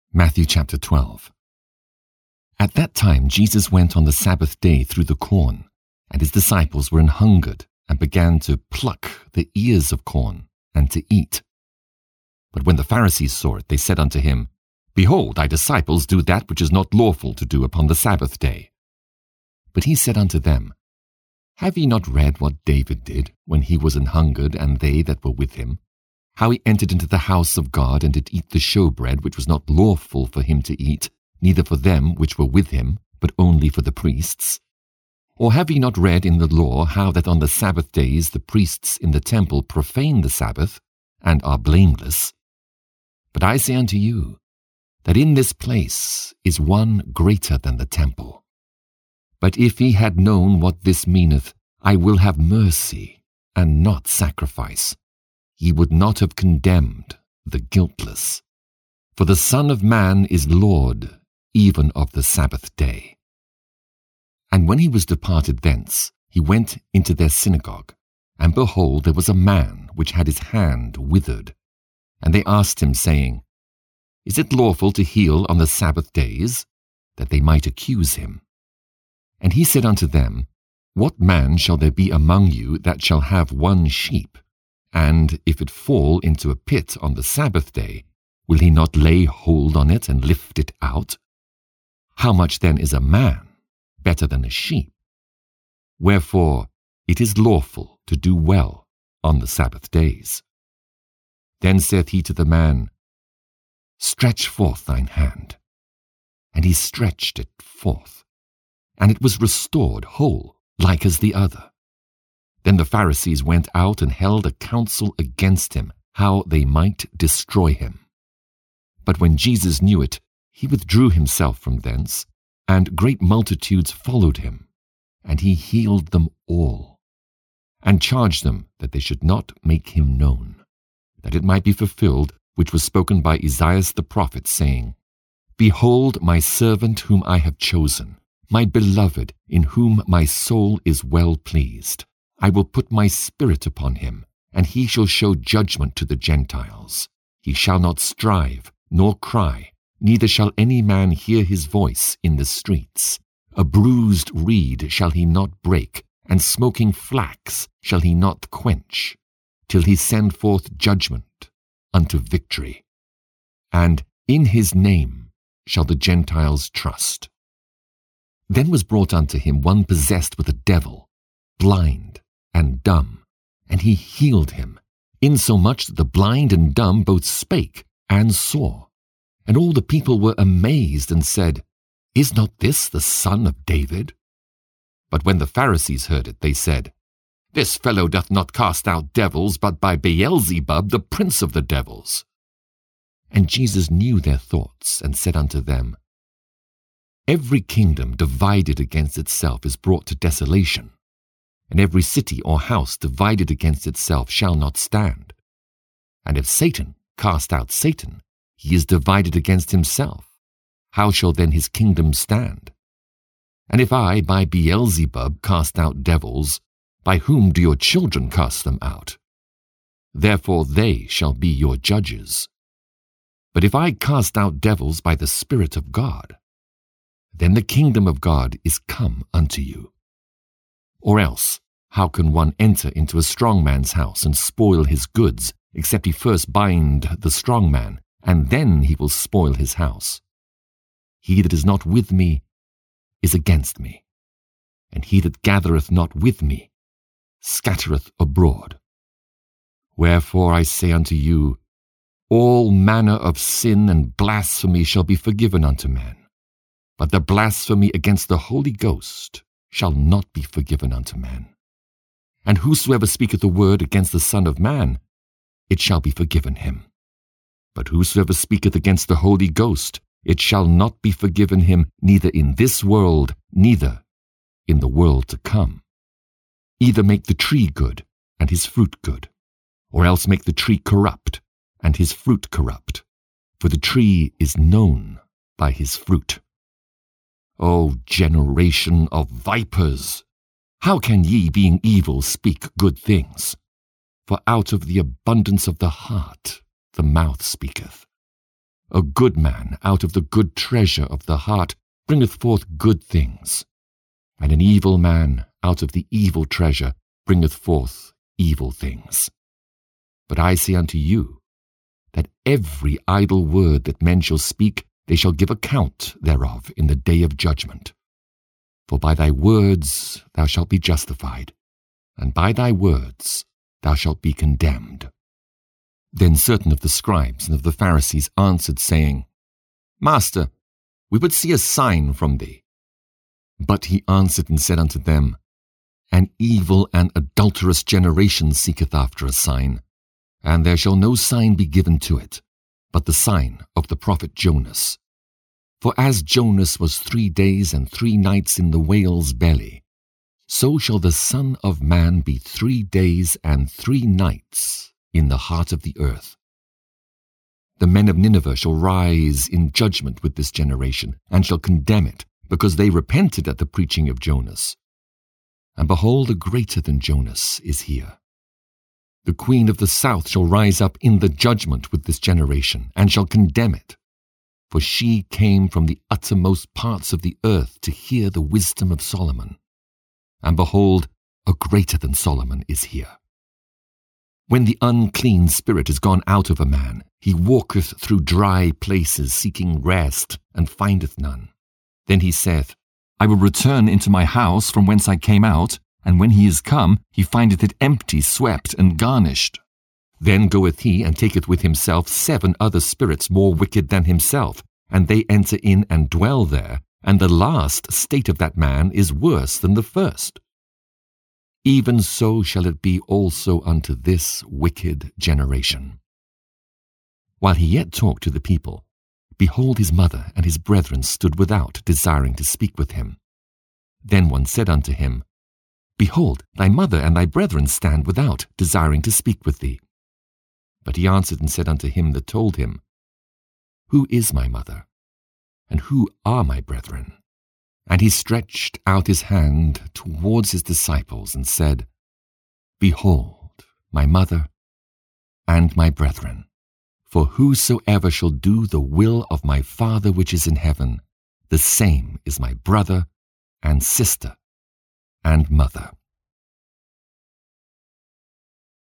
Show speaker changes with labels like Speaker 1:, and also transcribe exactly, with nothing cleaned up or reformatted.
Speaker 1: Matthew chapter twelve. At that time Jesus went on the Sabbath day through the corn, and his disciples were an hungered, and began to pluck the ears of corn, and to eat. But when the Pharisees saw it, they said unto him, Behold, thy disciples do that which is not lawful to do upon the Sabbath day. But he said unto them, Have ye not read what David did, when he was an hungered, and they that were with him? How he entered into the house of God, and did eat the showbread, which was not lawful for him to eat, neither for them which were with him, but only for the priests? Or have ye not read in the law how that on the Sabbath days the priests in the temple profane the Sabbath, and are blameless? But I say unto you, that in this place is one greater than the temple. But if ye had known what this meaneth, I will have mercy, and not sacrifice, ye would not have condemned the guiltless. For the Son of Man is Lord, even of the Sabbath day. And when he was departed thence, he went into their synagogue, and behold, there was a man which had his hand withered. And they asked him, saying, Is it lawful to heal on the Sabbath days? That they might accuse him. And he said unto them, What man shall there be among you that shall have one sheep? And if it fall into a pit on the Sabbath day, will he not lay hold on it and lift it out? How much then is a man better than a sheep? Wherefore it is lawful to do well on the Sabbath days. Then saith he to the man, Stretch forth thine hand. And he stretched it forth, and it was restored whole, like as the other. Then the Pharisees went out and held a council against him, how they might destroy him. But when Jesus knew it, he withdrew himself from thence, and great multitudes followed him, and he healed them all, and charged them that they should not make him known, that it might be fulfilled which was spoken by Esaias the prophet, saying, Behold my servant whom I have chosen, my beloved, in whom my soul is well pleased. I will put my spirit upon him, and he shall show judgment to the Gentiles. He shall not strive, nor cry, neither shall any man hear his voice in the streets. A bruised reed shall he not break, and smoking flax shall he not quench, till he send forth judgment unto victory. And in his name shall the Gentiles trust. Then was brought unto him one possessed with a devil, blind and dumb, and he healed him, insomuch that the blind and dumb both spake and saw. And all the people were amazed, and said, Is not this the son of David? But when the Pharisees heard it, they said, This fellow doth not cast out devils, but by Beelzebub, the prince of the devils. And Jesus knew their thoughts, and said unto them, Every kingdom divided against itself is brought to desolation, and every city or house divided against itself shall not stand. And if Satan cast out Satan, he is divided against himself. How shall then his kingdom stand? And if I by Beelzebub cast out devils, by whom do your children cast them out? Therefore they shall be your judges. But if I cast out devils by the Spirit of God, then the kingdom of God is come unto you. Or else, how can one enter into a strong man's house and spoil his goods, except he first bind the strong man, and then he will spoil his house? He that is not with me is against me, and he that gathereth not with me scattereth abroad. Wherefore I say unto you, all manner of sin and blasphemy shall be forgiven unto men, but the blasphemy against the Holy Ghost shall not be forgiven unto men. And whosoever speaketh a word against the Son of Man, it shall be forgiven him. But whosoever speaketh against the Holy Ghost, it shall not be forgiven him, neither in this world, neither in the world to come. Either make the tree good, and his fruit good, or else make the tree corrupt, and his fruit corrupt. For the tree is known by his fruit. O generation of vipers, how can ye, being evil, speak good things? For out of the abundance of the heart the mouth speaketh. A good man out of the good treasure of the heart bringeth forth good things, and an evil man out of the evil treasure bringeth forth evil things. But I say unto you, that every idle word that men shall speak, they shall give account thereof in the day of judgment. For by thy words thou shalt be justified, and by thy words thou shalt be condemned. Then certain of the scribes and of the Pharisees answered, saying, Master, we would see a sign from thee. But he answered and said unto them, An evil and adulterous generation seeketh after a sign, and there shall no sign be given to it, but the sign of the prophet Jonas. For as Jonas was three days and three nights in the whale's belly, so shall the Son of Man be three days and three nights in the heart of the earth. The men of Nineveh shall rise in judgment with this generation, and shall condemn it, because they repented at the preaching of Jonas. And behold, a greater than Jonas is here. The queen of the south shall rise up in the judgment with this generation, and shall condemn it. For she came from the uttermost parts of the earth to hear the wisdom of Solomon. And behold, a greater than Solomon is here. When the unclean spirit is gone out of a man, he walketh through dry places, seeking rest, and findeth none. Then he saith, I will return into my house from whence I came out, and when he is come, he findeth it empty, swept, and garnished. Then goeth he, and taketh with himself seven other spirits more wicked than himself, and they enter in and dwell there, and the last state of that man is worse than the first. Even so shall it be also unto this wicked generation. While he yet talked to the people, behold, his mother and his brethren stood without, desiring to speak with him. Then one said unto him, Behold, thy mother and thy brethren stand without, desiring to speak with thee. But he answered and said unto him that told him, Who is my mother, and who are my brethren? And he stretched out his hand towards his disciples, and said, Behold, my mother and my brethren. For whosoever shall do the will of my Father which is in heaven, the same is my brother and sister and mother.